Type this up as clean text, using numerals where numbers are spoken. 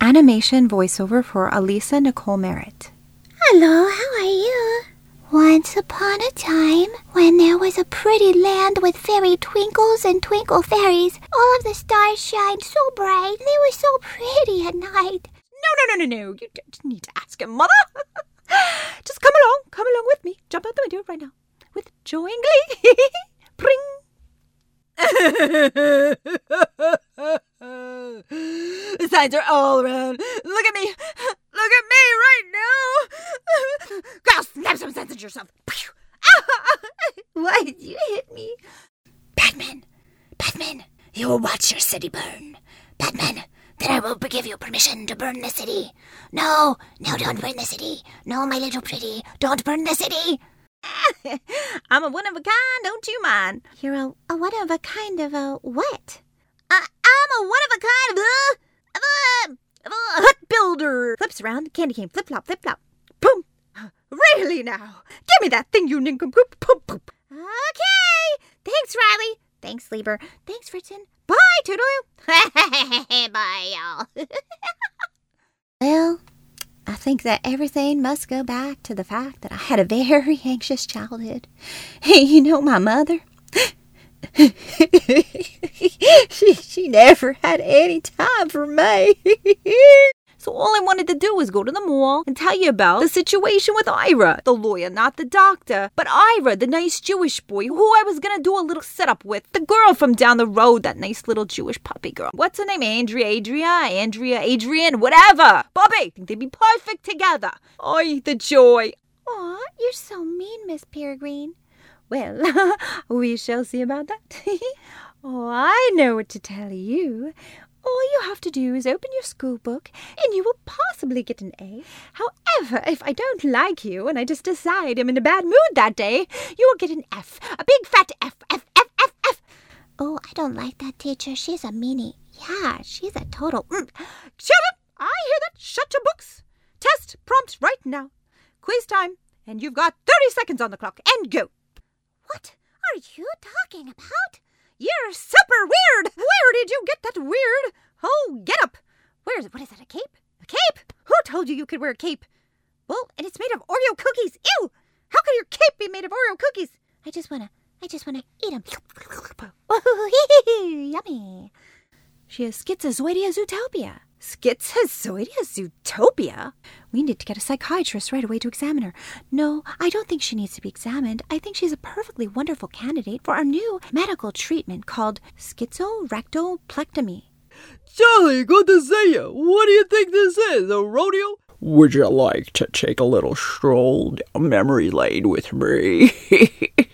animation voiceover for Alisa Nicole Merritt. Hello, how are you? Once upon a time, when there was a pretty land with fairy twinkles and twinkle fairies, all of the stars shined so bright, they were so pretty at night. No. You don't need to ask him, Mother. Just come along with me. Jump out the window right now. With joy and glee. Pring. The signs are all around. Look at me right now. Girl, snap some sense into yourself. Why did you hit me? Batman, you will watch your city burn. Batman, then I will give you permission to burn the city. No, don't burn the city. No, my little pretty, don't burn the city. I'm a one of a kind, don't you mind? You're a one of a kind of a what? I'm a one of a kind of a hut builder. Flips around, candy cane, flip flop. Boom. Really now? Give me that thing, you nincompoop. Poop, poop. Okay. Thanks, Riley. Thanks, Lieber. Thanks, Fritzen. Bye, Toodaloo. Bye, y'all. Well, I think that everything must go back to the fact that I had a very anxious childhood. You know, my mother, she never had any time for me. So all I wanted to do was go to the mall and tell you about the situation with Ira, the lawyer, not the doctor, but Ira, the nice Jewish boy who I was going to do a little setup with. The girl from down the road, that nice little Jewish puppy girl. What's her name? Adrian, whatever. Bobby, I think they'd be perfect together. Oh, the joy. Aw, you're so mean, Miss Peregrine. Well, we shall see about that. Oh, I know what to tell you. All you have to do is open your school book and you will possibly get an A. However, if I don't like you and I just decide I'm in a bad mood that day, you will get an F. A big fat F. Oh, I don't like that teacher. She's a meanie. Yeah, she's a total... Shut up! I hear that. Shut your books. Test prompts right now. Quiz time. And you've got 30 seconds on the clock. And go. What are you talking about? You're super weird! Where did you get that weird? Oh, get up! What is that, a cape? A cape? Who told you could wear a cape? Well, and it's made of Oreo cookies. Ew! How could your cape be made of Oreo cookies? I just wanna eat them. Oh, yummy. She has schizoidea zootopia. Schizoidea zootopia? We need to get a psychiatrist right away to examine her. No, I don't think she needs to be examined. I think she's a perfectly wonderful candidate for our new medical treatment called schizorectoplectomy. Charlie, good to see you. What do you think this is, a rodeo? Would you like to take a little stroll down memory lane with me?